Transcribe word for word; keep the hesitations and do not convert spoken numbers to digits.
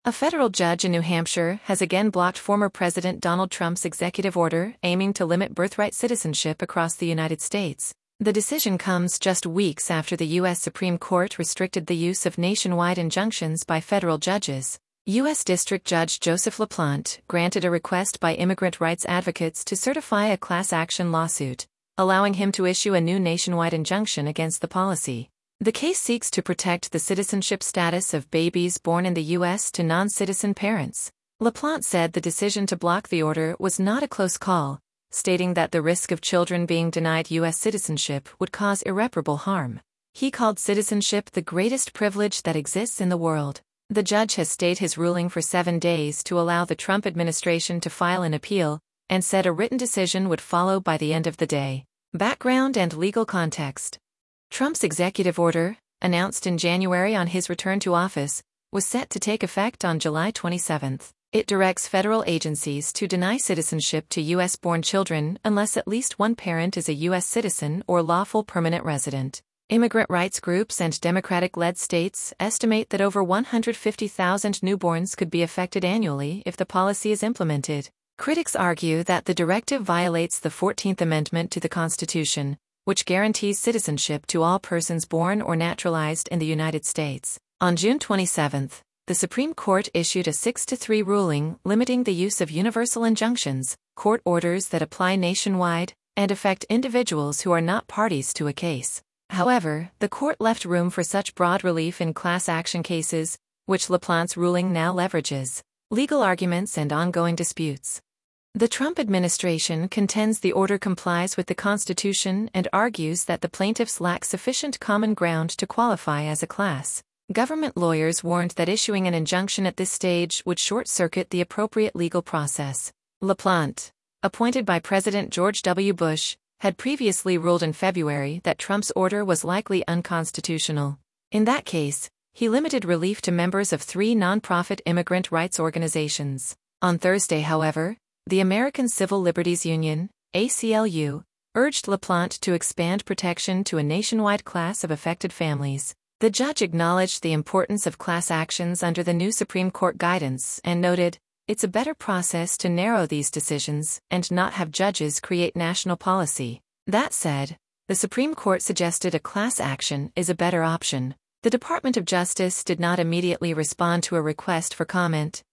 A federal judge in New Hampshire has again blocked former President Donald Trump's executive order aiming to limit birthright citizenship across the United States. The decision comes just weeks after the U S Supreme Court restricted the use of nationwide injunctions by federal judges. U S District Judge Joseph LaPlante granted a request by immigrant rights advocates to certify a class action lawsuit, allowing him to issue a new nationwide injunction against the policy. The case seeks to protect the citizenship status of babies born in the U S to non-citizen parents. LaPlante said the decision to block the order was not a close call, stating that the risk of children being denied U S citizenship would cause irreparable harm. He called citizenship the greatest privilege that exists in the world. The judge has stayed his ruling for seven days to allow the Trump administration to file an appeal, and said a written decision would follow by the end of the day. Background and legal context. Trump's executive order, announced in January on his return to office, was set to take effect on July twenty-seventh. It directs federal agencies to deny citizenship to U S-born children unless at least one parent is a U S citizen or lawful permanent resident. Immigrant rights groups and Democratic-led states estimate that over one hundred fifty thousand newborns could be affected annually if the policy is implemented. Critics argue that the directive violates the fourteenth Amendment to the Constitution, which guarantees citizenship to all persons born or naturalized in the United States. On June twenty-seventh, the Supreme Court issued a six to three ruling limiting the use of universal injunctions, court orders that apply nationwide, and affect individuals who are not parties to a case. However, the court left room for such broad relief in class action cases, which LaPlante's ruling now leverages. Legal arguments and ongoing disputes. The Trump administration contends the order complies with the Constitution and argues that the plaintiffs lack sufficient common ground to qualify as a class. Government lawyers warned that issuing an injunction at this stage would short-circuit the appropriate legal process. LaPlante, appointed by President George W. Bush, had previously ruled in February that Trump's order was likely unconstitutional. In that case, he limited relief to members of three nonprofit immigrant rights organizations. On Thursday, however, the American Civil Liberties Union, A C L U, urged LaPlante to expand protection to a nationwide class of affected families. The judge acknowledged the importance of class actions under the new Supreme Court guidance and noted, "It's a better process to narrow these decisions and not have judges create national policy." That said, the Supreme Court suggested a class action is a better option. The Department of Justice did not immediately respond to a request for comment,